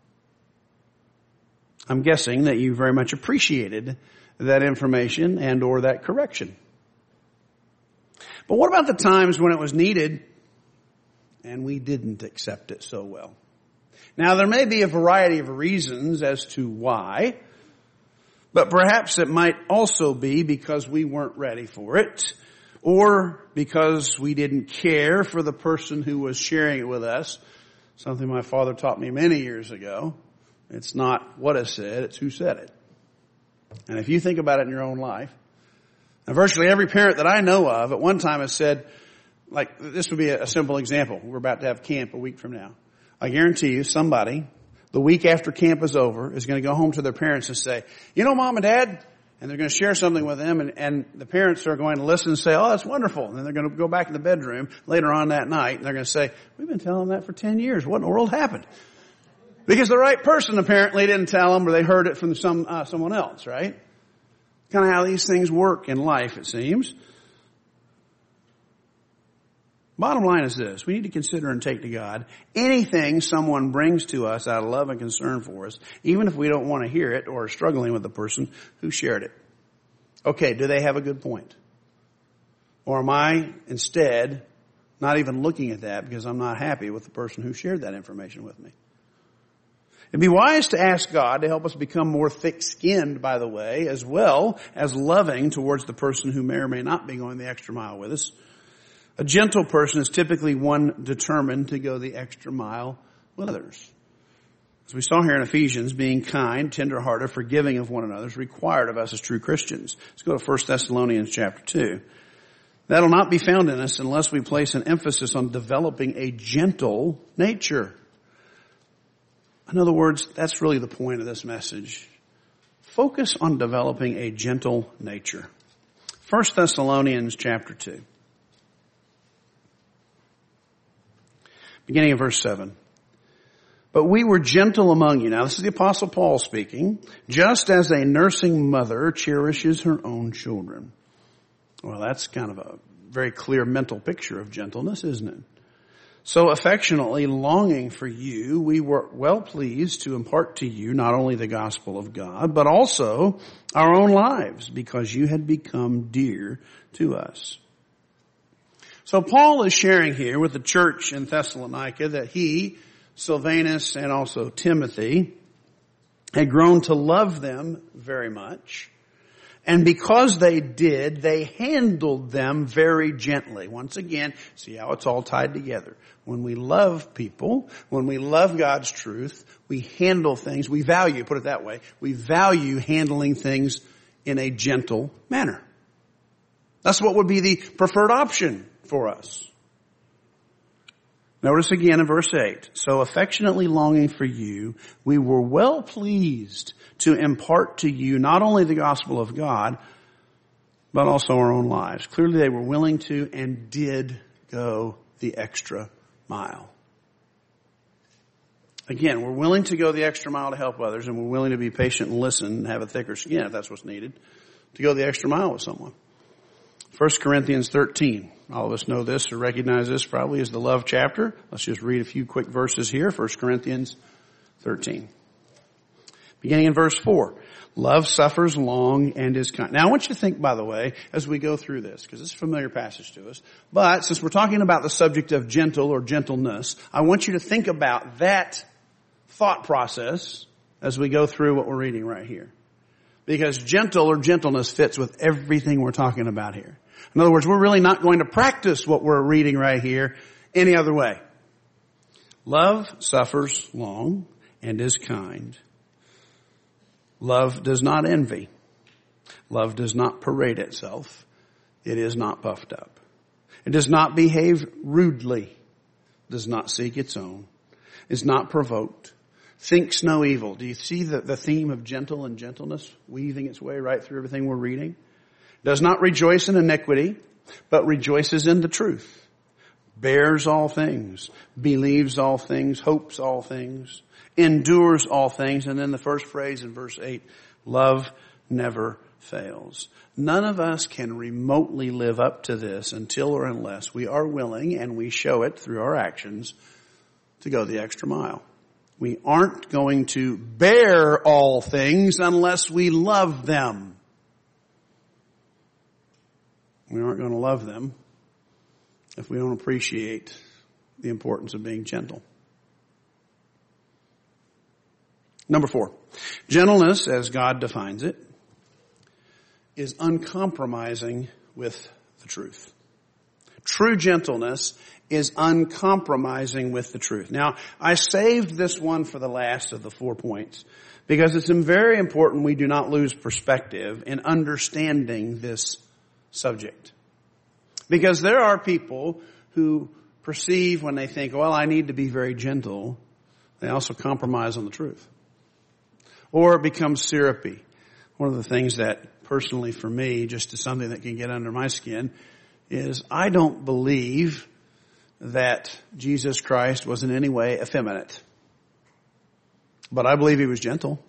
[SPEAKER 1] I'm guessing that you very much appreciated that information and or that correction. But what about the times when it was needed and we didn't accept it so well? Now, there may be a variety of reasons as to why, but perhaps it might also be because we weren't ready for it, or because we didn't care for the person who was sharing it with us. Something my father taught me many years ago. It's not what is said, it's who said it. And if you think about it in your own life, and virtually every parent that I know of at one time has said, like, this would be a simple example. We're about to have camp a week from now. I guarantee you somebody, the week after camp is over, is going to go home to their parents and say, you know, Mom and Dad, and they're going to share something with them, and, and the parents are going to listen and say, oh, that's wonderful. And then they're going to go back in the bedroom later on that night, and they're going to say, we've been telling them that for ten years. What in the world happened? Because the right person apparently didn't tell them, or they heard it from some uh, someone else, right? Kind of how these things work in life, it seems. Bottom line is this. We need to consider and take to God anything someone brings to us out of love and concern for us, even if we don't want to hear it or are struggling with the person who shared it. Okay, do they have a good point? Or am I instead not even looking at that because I'm not happy with the person who shared that information with me? It'd be wise to ask God to help us become more thick-skinned, by the way, as well as loving towards the person who may or may not be going the extra mile with us. A gentle person is typically one determined to go the extra mile with others. As we saw here in Ephesians, being kind, tenderhearted, forgiving of one another is required of us as true Christians. Let's go to First Thessalonians chapter two. That'll not be found in us unless we place an emphasis on developing a gentle nature. In other words, that's really the point of this message. Focus on developing a gentle nature. First Thessalonians chapter two. Beginning of verse seven. But we were gentle among you. Now this is the Apostle Paul speaking. Just as a nursing mother cherishes her own children. Well, that's kind of a very clear mental picture of gentleness, isn't it? So affectionately longing for you, we were well pleased to impart to you not only the gospel of God, but also our own lives, because you had become dear to us. So Paul is sharing here with the church in Thessalonica that he, Silvanus, and also Timothy had grown to love them very much. And because they did, they handled them very gently. Once again, see how it's all tied together. When we love people, when we love God's truth, we handle things, we value, put it that way, we value handling things in a gentle manner. That's what would be the preferred option for us. Notice again in verse eight. So affectionately longing for you, we were well pleased to impart to you not only the gospel of God, but also our own lives. Clearly they were willing to and did go the extra mile. Again, we're willing to go the extra mile to help others, and we're willing to be patient and listen and have a thicker skin if that's what's needed to go the extra mile with someone. First Corinthians thirteen. All of us know this or recognize this probably as the love chapter. Let's just read a few quick verses here. First Corinthians thirteen. Beginning in verse four. Love suffers long and is kind. Now I want you to think, by the way, as we go through this, because it's a familiar passage to us. But since we're talking about the subject of gentle or gentleness, I want you to think about that thought process as we go through what we're reading right here. Because gentle or gentleness fits with everything we're talking about here. In other words, we're really not going to practice what we're reading right here any other way. Love suffers long and is kind. Love does not envy. Love does not parade itself. It is not puffed up. It does not behave rudely. Does not seek its own. Is not provoked. Thinks no evil. Do you see the, the theme of gentle and gentleness weaving its way right through everything we're reading? Does not rejoice in iniquity, but rejoices in the truth. Bears all things. Believes all things. Hopes all things. Endures all things. And then the first phrase in verse eight, love never fails. None of us can remotely live up to this until or unless we are willing, and we show it through our actions, to go the extra mile. We aren't going to bear all things unless we love them. We aren't going to love them if we don't appreciate the importance of being gentle. Number four, gentleness, as God defines it, is uncompromising with the truth. True gentleness is uncompromising with the truth. Now, I saved this one for the last of the four points because it's very important we do not lose perspective in understanding this subject. Because there are people who perceive when they think, well, I need to be very gentle, they also compromise on the truth. Or it becomes syrupy. One of the things that personally for me, just is something that can get under my skin, is I don't believe that Jesus Christ was in any way effeminate. But I believe he was gentle.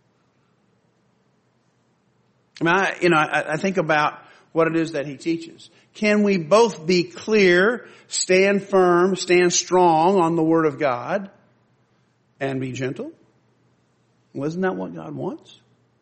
[SPEAKER 1] I mean, I, you know, I, I think about what it is that he teaches. Can we both be clear, stand firm, stand strong on the Word of God, and be gentle? Well, isn't that what God wants?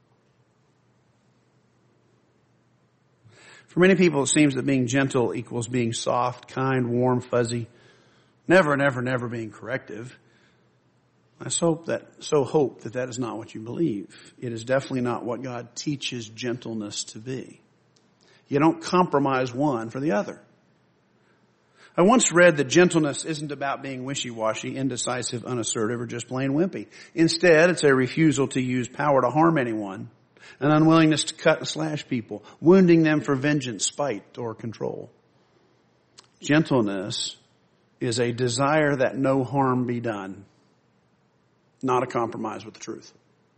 [SPEAKER 1] For many people, it seems that being gentle equals being soft, kind, warm, fuzzy, never, never, never being corrective. I so hope that, so hope that that is not what you believe. It is definitely not what God teaches gentleness to be. You don't compromise one for the other. I once read that gentleness isn't about being wishy-washy, indecisive, unassertive, or just plain wimpy. Instead, it's a refusal to use power to harm anyone, an unwillingness to cut and slash people, wounding them for vengeance, spite, or control. Gentleness is a desire that no harm be done, not a compromise with the truth.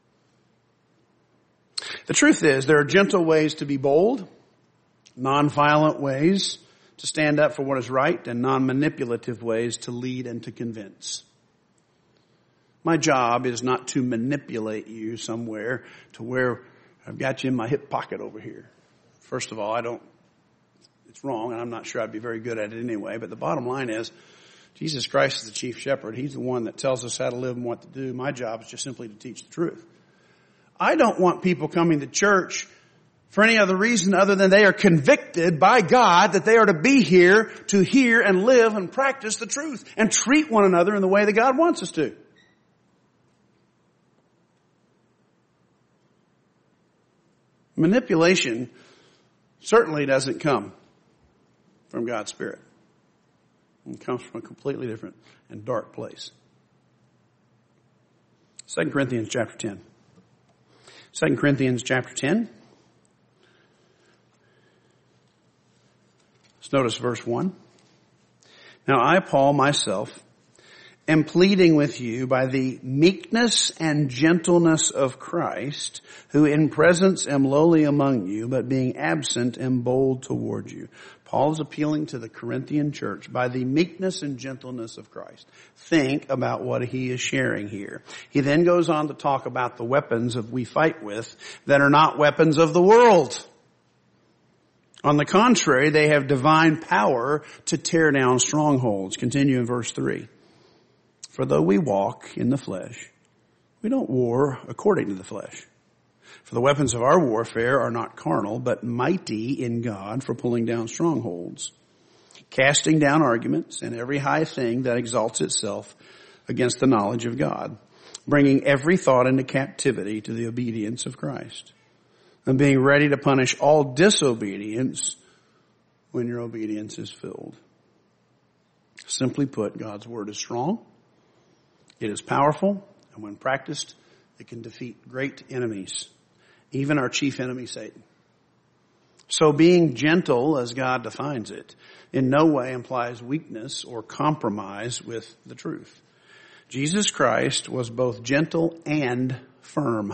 [SPEAKER 1] The truth is, there are gentle ways to be bold, non-violent ways to stand up for what is right, and non-manipulative ways to lead and to convince. My job is not to manipulate you somewhere to where I've got you in my hip pocket over here. First of all, I don't, it's wrong, and I'm not sure I'd be very good at it anyway, but the bottom line is, Jesus Christ is the chief shepherd. He's the one that tells us how to live and what to do. My job is just simply to teach the truth. I don't want people coming to church for any other reason other than they are convicted by God that they are to be here to hear and live and practice the truth and treat one another in the way that God wants us to. Manipulation certainly doesn't come from God's Spirit. It comes from a completely different and dark place. Second Corinthians chapter ten. Second Corinthians chapter ten. Let's notice verse one. Now I, Paul, myself, am pleading with you by the meekness and gentleness of Christ, who in presence am lowly among you, but being absent am bold toward you. Paul is appealing to the Corinthian church by the meekness and gentleness of Christ. Think about what he is sharing here. He then goes on to talk about the weapons that we fight with that are not weapons of the world. On the contrary, they have divine power to tear down strongholds. Continue in verse three. For though we walk in the flesh, we don't war according to the flesh. For the weapons of our warfare are not carnal, but mighty in God for pulling down strongholds, casting down arguments and every high thing that exalts itself against the knowledge of God, bringing every thought into captivity to the obedience of Christ, and being ready to punish all disobedience when your obedience is filled. Simply put, God's word is strong. It is powerful, and when practiced, it can defeat great enemies, even our chief enemy, Satan. So being gentle, as God defines it, in no way implies weakness or compromise with the truth. Jesus Christ was both gentle and firm.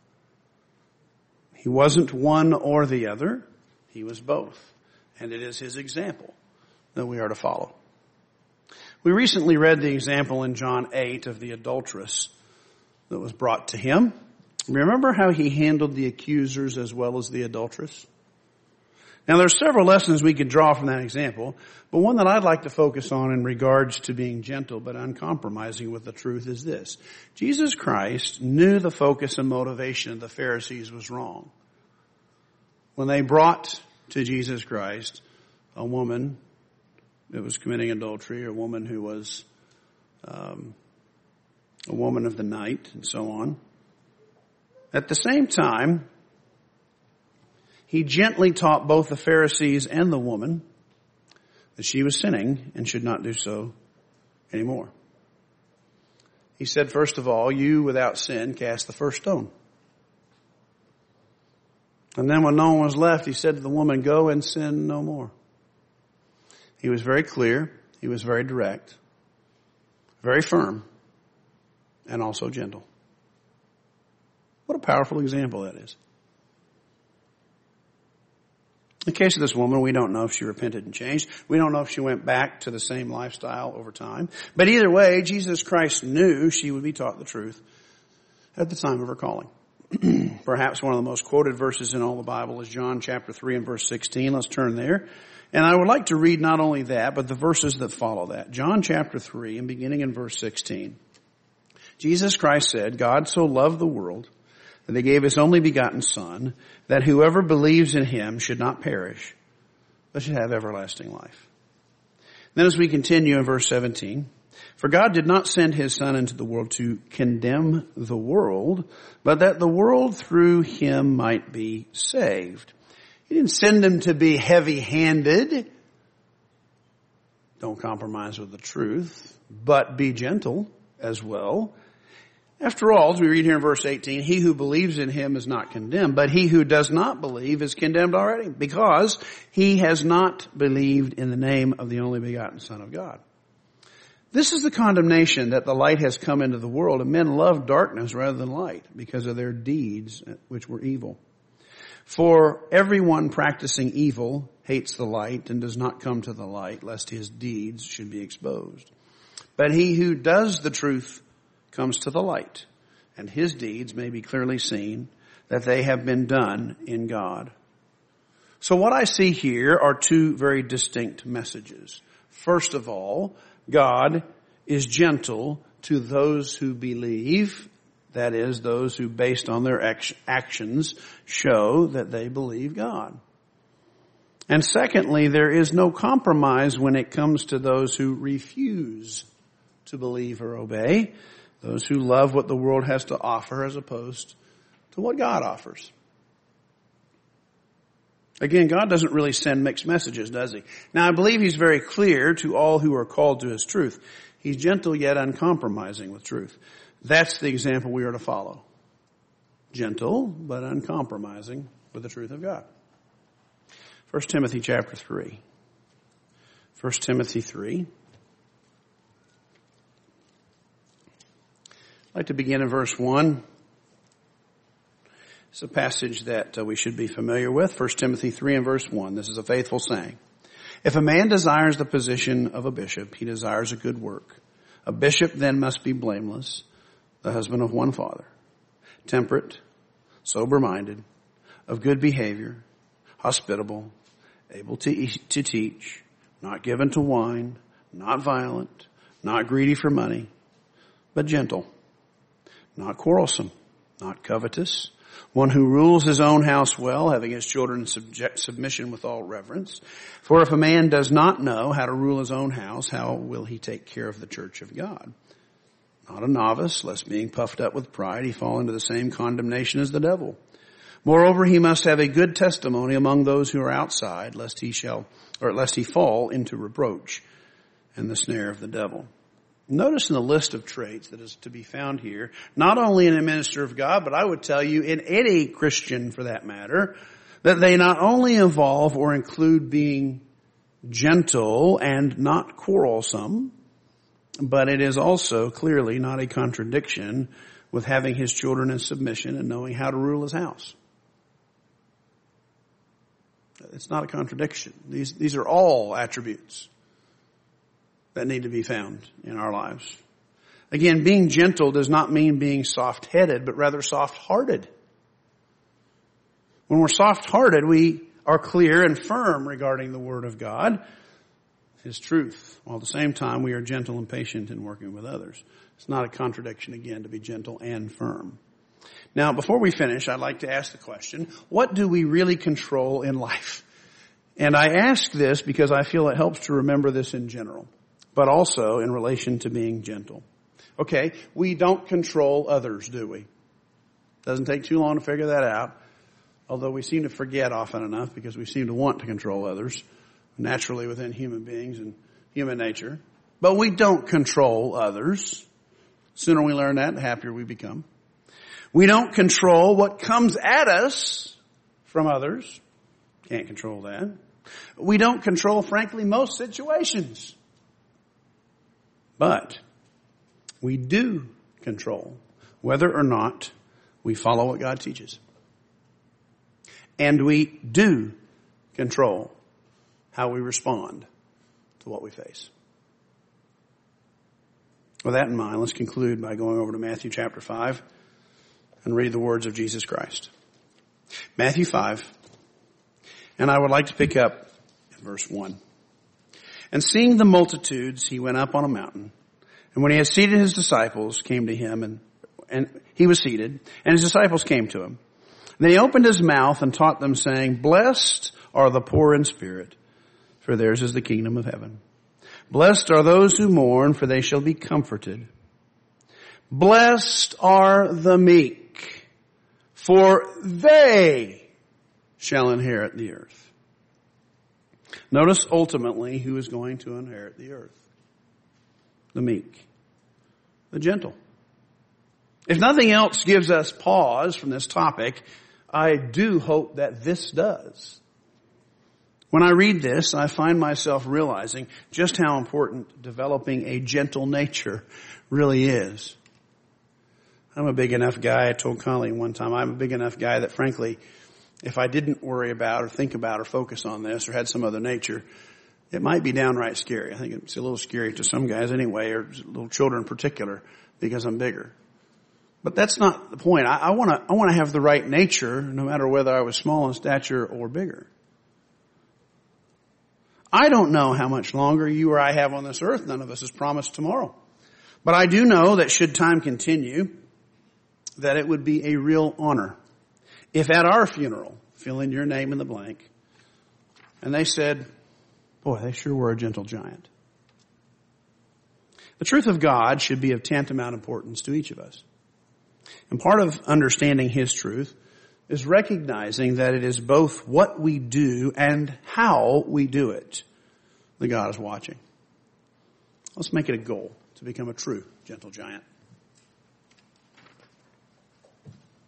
[SPEAKER 1] He wasn't one or the other. He was both. And it is his example that we are to follow. We recently read the example in John eight of the adulteress that was brought to him. Remember how he handled the accusers as well as the adulteress? Now there's several lessons we could draw from that example, but one that I'd like to focus on in regards to being gentle but uncompromising with the truth is this. Jesus Christ knew the focus and motivation of the Pharisees was wrong. When they brought to Jesus Christ a woman that was committing adultery, or a woman who was um, a woman of the night, and so on. At the same time, he gently taught both the Pharisees and the woman that she was sinning and should not do so anymore. He said, first of all, you without sin cast the first stone. And then when no one was left, he said to the woman, go and sin no more. He was very clear. He was very direct, very firm, and also gentle. What a powerful example that is. In the case of this woman, we don't know if she repented and changed. We don't know if she went back to the same lifestyle over time. But either way, Jesus Christ knew she would be taught the truth at the time of her calling. Perhaps one of the most quoted verses in all the Bible is John chapter three and verse sixteen. Let's turn there. And I would like to read not only that, but the verses that follow that. John chapter three and beginning in verse sixteen. Jesus Christ said, God so loved the world that he gave his only begotten Son, that whoever believes in him should not perish, but should have everlasting life. Then as we continue in verse seventeen, for God did not send his Son into the world to condemn the world, but that the world through him might be saved. He didn't send him to be heavy-handed, Don't compromise with the truth, but be gentle as well. After all, as we read here in verse eighteen, he who believes in him is not condemned, but he who does not believe is condemned already, because he has not believed in the name of the only begotten Son of God. This is the condemnation, that the light has come into the world, and men love darkness rather than light, because of their deeds which were evil. For everyone practicing evil hates the light and does not come to the light, lest his deeds should be exposed. But he who does the truth comes to the light, and his deeds may be clearly seen, that they have been done in God. So what I see here are two very distinct messages. First of all, God is gentle to those who believe, that is, those who based on their actions show that they believe God. And secondly, there is no compromise when it comes to those who refuse to believe or obey, those who love what the world has to offer as opposed to what God offers. Again, God doesn't really send mixed messages, does he? Now, I believe he's very clear to all who are called to his truth. He's gentle yet uncompromising with truth. That's the example we are to follow. Gentle, but uncompromising with the truth of God. First Timothy chapter three. First Timothy three. I'd like to begin in verse one. It's a passage that uh, we should be familiar with. First Timothy three and verse one. This is a faithful saying. If a man desires the position of a bishop, he desires a good work. A bishop then must be blameless, the husband of one father, temperate, sober-minded, of good behavior, hospitable, able to eat, to teach, not given to wine, not violent, not greedy for money, but gentle, not quarrelsome, not covetous, one who rules his own house well, having his children in subject, submission with all reverence. For if a man does not know how to rule his own house, how will he take care of the church of God? Not a novice, lest being puffed up with pride, he fall into the same condemnation as the devil. Moreover, he must have a good testimony among those who are outside, lest he shall, or lest he fall into reproach and the snare of the devil. Notice in the list of traits that is to be found here, not only in a minister of God, but I would tell you in any Christian for that matter, that they not only involve or include being gentle and not quarrelsome, but it is also clearly not a contradiction with having his children in submission and knowing how to rule his house. It's not a contradiction. These, these are all attributes that need to be found in our lives. Again, being gentle does not mean being soft-headed, but rather soft-hearted. When we're soft-hearted, we are clear and firm regarding the Word of God, His truth, while at the same time we are gentle and patient in working with others. It's not a contradiction, again, to be gentle and firm. Now, before we finish, I'd like to ask the question, what do we really control in life? And I ask this because I feel it helps to remember this in general, but also in relation to being gentle. Okay, we don't control others, do we? Doesn't take too long to figure that out, although we seem to forget often enough because we seem to want to control others, naturally within human beings and human nature. But we don't control others. Sooner we learn that, the happier we become. We don't control what comes at us from others. Can't control that. We don't control, frankly, most situations. But we do control whether or not we follow what God teaches. And we do control how we respond to what we face. With that in mind, let's conclude by going over to Matthew chapter five and read the words of Jesus Christ. Matthew five, and I would like to pick up in verse one. And seeing the multitudes, he went up on a mountain. And when he had seated his disciples, came to him, and, and he was seated, and his disciples came to him. And then he opened his mouth and taught them, saying, Blessed are the poor in spirit, for theirs is the kingdom of heaven. Blessed are those who mourn, for they shall be comforted. Blessed are the meek, for they shall inherit the earth. Notice ultimately who is going to inherit the earth. The meek. The gentle. If nothing else gives us pause from this topic, I do hope that this does. When I read this, I find myself realizing just how important developing a gentle nature really is. I'm a big enough guy, I told Colleen one time, I'm a big enough guy that frankly, if I didn't worry about or think about or focus on this or had some other nature, it might be downright scary. I think it's a little scary to some guys anyway, or little children in particular, because I'm bigger. But that's not the point. I, I want to I want to have the right nature no matter whether I was small in stature or bigger. I don't know how much longer you or I have on this earth. None of us is promised tomorrow. But I do know that should time continue, that it would be a real honor if at our funeral, fill in your name in the blank, and they said, boy, they sure were a gentle giant. The truth of God should be of tantamount importance to each of us. And part of understanding His truth is recognizing that it is both what we do and how we do it that God is watching. Let's make it a goal to become a true gentle giant.